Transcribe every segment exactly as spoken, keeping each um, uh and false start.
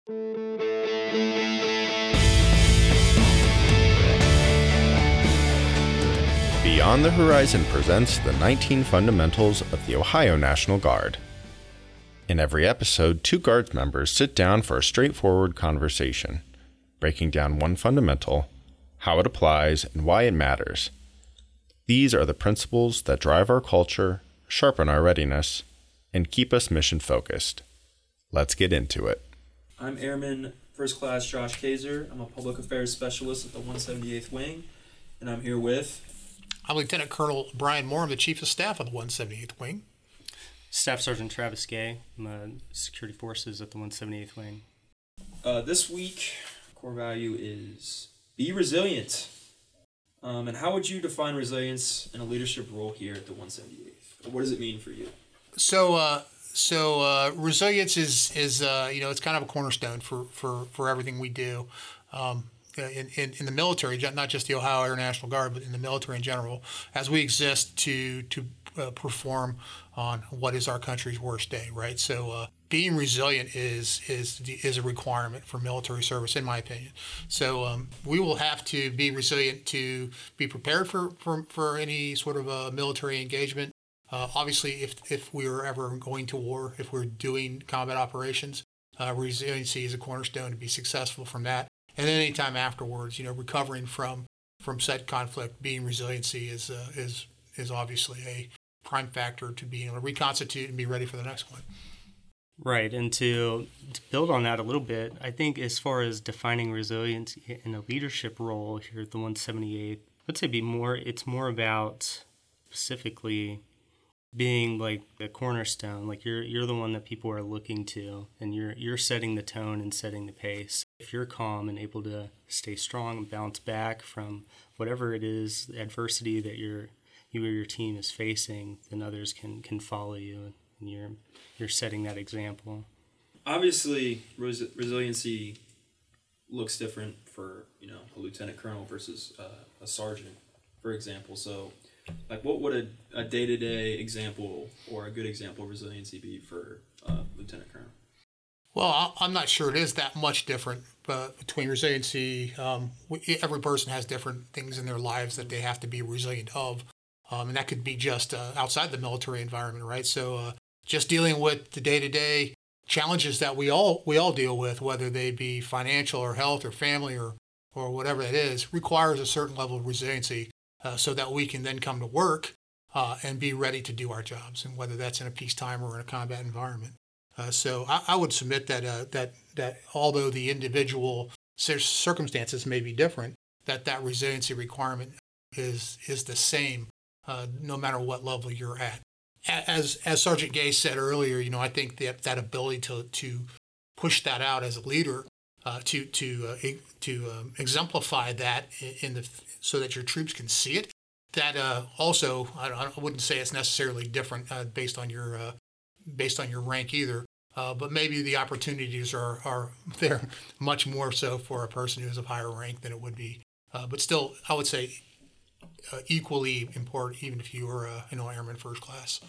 Beyond the Horizon presents the nineteen Fundamentals of the Ohio National Guard. In every episode, two Guards members sit down for a straightforward conversation, breaking down one fundamental, how it applies, and why it matters. These are the principles that drive our culture, sharpen our readiness, and keep us mission-focused. Let's get into it. I'm Airman First Class Josh Kaiser. I'm a Public Affairs Specialist at the one seventy-eighth Wing, and I'm here with... I'm Lieutenant Colonel Brian Moore. I'm the Chief of Staff of the one seventy-eighth Wing. Staff Sergeant Travis Gay. I'm a Security Forces at the one seventy-eighth Wing. Uh, this week, core value is be resilient. Um, and how would you define resilience in a leadership role here at the one seventy-eighth? What does it mean for you? So, uh, so uh, resilience is is uh, you know it's kind of a cornerstone for for, for everything we do. Um, In, in, in the military, not just the Ohio Air National Guard, but in the military in general, as we exist to to uh, perform on what is our country's worst day, right? So uh, being resilient is is is a requirement for military service, in my opinion. So um, we will have to be resilient to be prepared for, for, for any sort of a military engagement. Uh, obviously, if if we were ever going to war, if we're doing combat operations, uh, resiliency is a cornerstone to be successful from that. And then anytime afterwards, you know, recovering from from said conflict, being resiliency is uh, is is obviously a prime factor to being able to reconstitute and be ready for the next one. Right, and to, to build on that a little bit, I think as far as defining resilience in a leadership role here at the one seventy-eighth, I'd say be more. It's more about specifically being like the cornerstone, like you're you're the one that people are looking to, and you're you're setting the tone and setting the pace. If you're calm and able to stay strong and bounce back from whatever it is, the adversity that you're you or your team is facing, then others can, can follow you, and you're you're setting that example. Obviously, res- resiliency looks different for you know a lieutenant colonel versus uh, a sergeant, for example. So. Like, what would a, a day-to-day example or a good example of resiliency be for uh, Lieutenant Colonel? Well, I'm not sure it is that much different but between resiliency. Um, every person has different things in their lives that they have to be resilient of, um, and that could be just uh, outside the military environment, right? So, uh, just dealing with the day-to-day challenges that we all we all deal with, whether they be financial or health or family or or whatever that is, requires a certain level of resiliency. Uh, so that we can then come to work uh, and be ready to do our jobs, and whether that's in a peacetime or in a combat environment. Uh, so I, I would submit that uh, that that although the individual circumstances may be different, that that resiliency requirement is is the same uh, no matter what level you're at. As as Sergeant Gay said earlier, you know, I think that that ability to to push that out as a leader. Uh, to to uh, to um, exemplify that in the so that your troops can see it. That uh, also I, I wouldn't say it's necessarily different uh, based on your uh, based on your rank either. Uh, but maybe the opportunities are are there much more so for a person who is of higher rank than it would be. Uh, but still, I would say uh, equally important, even if you were uh, you know airman first class.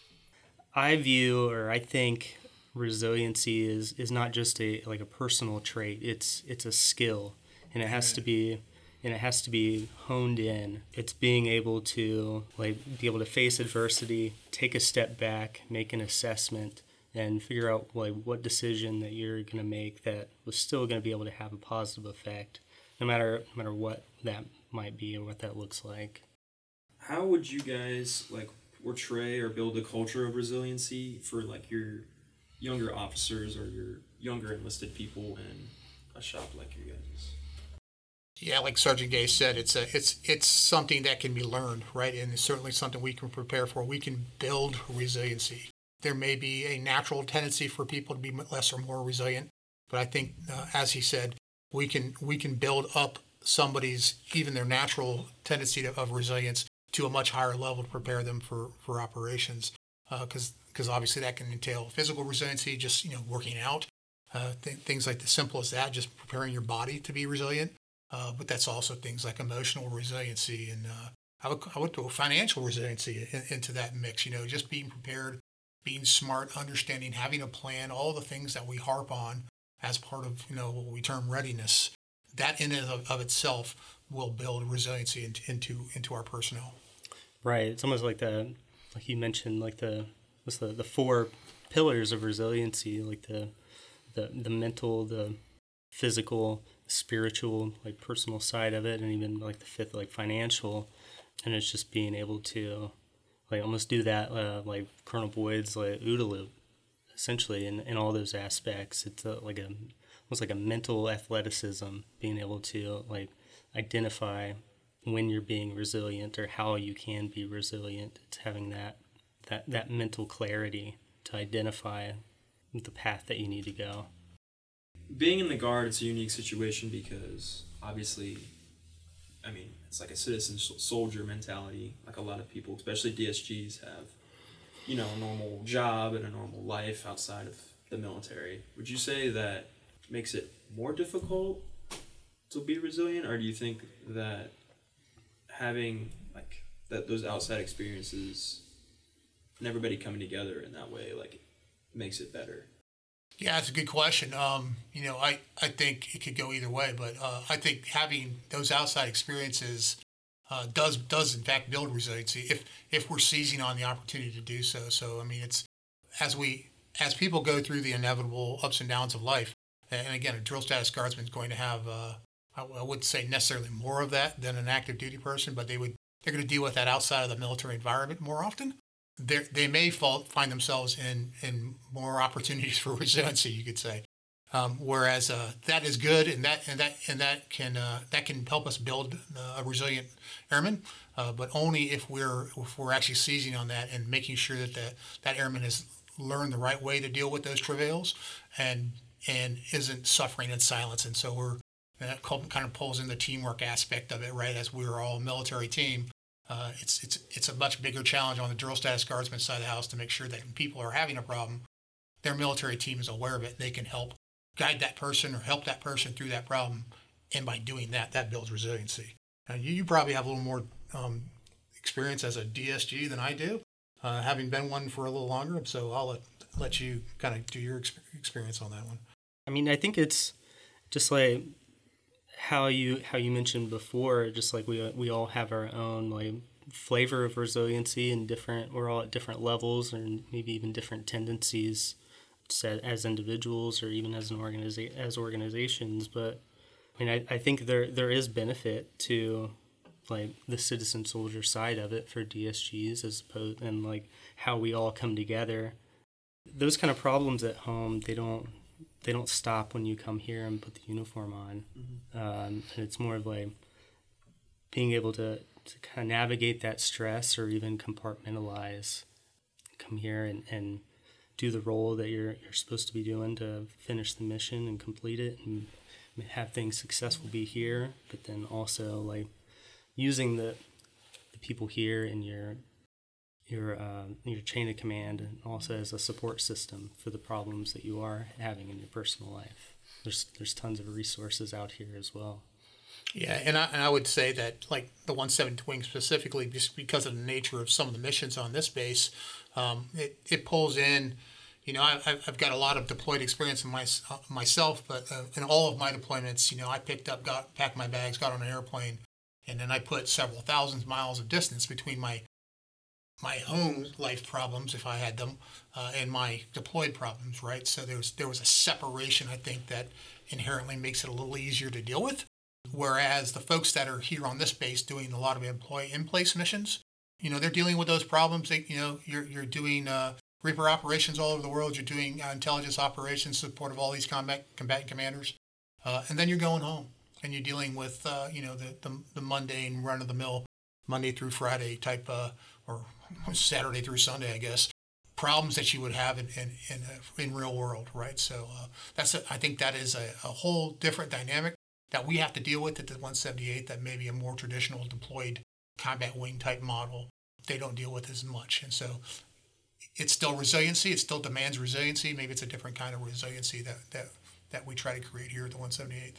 I view, or I think. Resiliency is, is not just a like a personal trait. It's it's a skill, and it has to be and it has to be honed in. It's being able to like be able to face adversity, take a step back, make an assessment, and figure out like what decision that you're going to make that was still going to be able to have a positive effect, no matter no matter what that might be or what that looks like. How would you guys like portray or build a culture of resiliency for like your younger officers or your younger enlisted people in a shop like you guys? Yeah, like Sergeant Gay said, it's a it's it's something that can be learned, right? And it's certainly something we can prepare for. We can build resiliency. There may be a natural tendency for people to be less or more resilient, but I think, uh, as he said, we can we can build up somebody's even their natural tendency to, of resilience to a much higher level to prepare them for for operations, because. Uh, because obviously that can entail physical resiliency, just, you know, working out, uh, th- things like the simple as that, just preparing your body to be resilient. Uh, but that's also things like emotional resiliency, and uh, I would I would throw financial resiliency in, into that mix. You know, just being prepared, being smart, understanding, having a plan, all the things that we harp on as part of, you know, what we term readiness. That in and of, of itself will build resiliency into, into into our personnel. Right. It's almost like the, like you mentioned, like the, what's the, the four pillars of resiliency, like the, the, the mental, the physical, spiritual, like personal side of it, and even like the fifth, like financial. And it's just being able to like almost do that, uh, like Colonel Boyd's like OODA loop, essentially, in, in all those aspects. It's a, like a, almost like a mental athleticism, being able to like identify when you're being resilient or how you can be resilient. It's having that, that, that mental clarity to identify the path that you need to go. Being in the Guard, it's a unique situation because obviously, I mean, it's like a citizen soldier mentality. Like a lot of people, especially D S Gs, have, you know, a normal job and a normal life outside of the military. Would you say that makes it more difficult to be resilient, or do you think that having like that those outside experiences and everybody coming together in that way like makes it better? Yeah, that's a good question. Um, you know, I, I think it could go either way, but uh, I think having those outside experiences uh, does does in fact build resiliency if if we're seizing on the opportunity to do so. So I mean, it's as we as people go through the inevitable ups and downs of life, and again, a drill status guardsman is going to have uh, I, I wouldn't say necessarily more of that than an active duty person, but they would they're going to deal with that outside of the military environment more often. They're, they may fall, find themselves in, in more opportunities for resiliency, you could say. Um, whereas uh, that is good, and that and that and that can uh, that can help us build uh, a resilient airman, uh, but only if we're if we're actually seizing on that and making sure that the, that airman has learned the right way to deal with those travails, and and isn't suffering in silence. And so we're that kind of pulls in the teamwork aspect of it, right? As we're all a military team. Uh, it's it's it's a much bigger challenge on the drill status guardsman side of the house to make sure that when people are having a problem, their military team is aware of it. They can help guide that person or help that person through that problem, and by doing that, that builds resiliency. And you, you probably have a little more um, experience as a D S G than I do, uh, having been one for a little longer. So I'll let let you kind of do your exp- experience on that one. I mean, I think it's just like how you how you mentioned before, just like we we all have our own like flavor of resiliency, and different we're all at different levels and maybe even different tendencies set as individuals or even as an organiza- as organizations. But I mean, I, I think there there is benefit to like the citizen soldier side of it for D S Gs, as opposed, and like how we all come together. Those kind of problems at home, they don't they don't stop when you come here and put the uniform on. Mm-hmm. Um, and it's more of like being able to, to kind of navigate that stress or even compartmentalize, come here and, and do the role that you're you're supposed to be doing to finish the mission and complete it and have things successful be here, but then also like using the the people here in your your uh, your chain of command, and also as a support system for the problems that you are having in your personal life. There's there's tons of resources out here as well. Yeah, and I, and I would say that like the one seventh Wing specifically, just because of the nature of some of the missions on this base, um, it, it pulls in, you know, I, I've got a lot of deployed experience in my, uh, myself, but uh, in all of my deployments, you know, I picked up, got packed my bags, got on an airplane, and then I put several thousand miles of distance between my my home life problems, if I had them, uh, and my deployed problems, right? So there was, there was a separation, I think, that inherently makes it a little easier to deal with. Whereas the folks that are here on this base doing a lot of employee in-place missions, you know, they're dealing with those problems. They, you know, you're you're doing uh, Reaper operations all over the world. You're doing uh, intelligence operations, support of all these combat combatant commanders, uh, and then you're going home and you're dealing with, uh, you know, the, the the mundane run-of-the-mill Monday through Friday type, uh, or Saturday through Sunday, I guess, problems that you would have in in in, uh, in real world, right? So uh, that's a, I think that is a, a whole different dynamic that we have to deal with at the one seventy-eight that maybe a more traditional deployed combat wing type model, they don't deal with as much. And so it's still resiliency. It still demands resiliency. Maybe it's a different kind of resiliency that, that, that we try to create here at the one seventy-eight.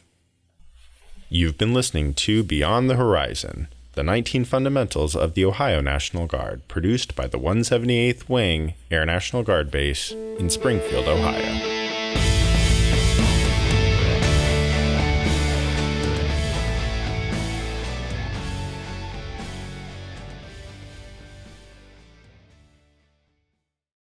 You've been listening to Beyond the Horizon, the nineteen Fundamentals of the Ohio National Guard, produced by the one seventy-eighth Wing Air National Guard Base in Springfield, Ohio.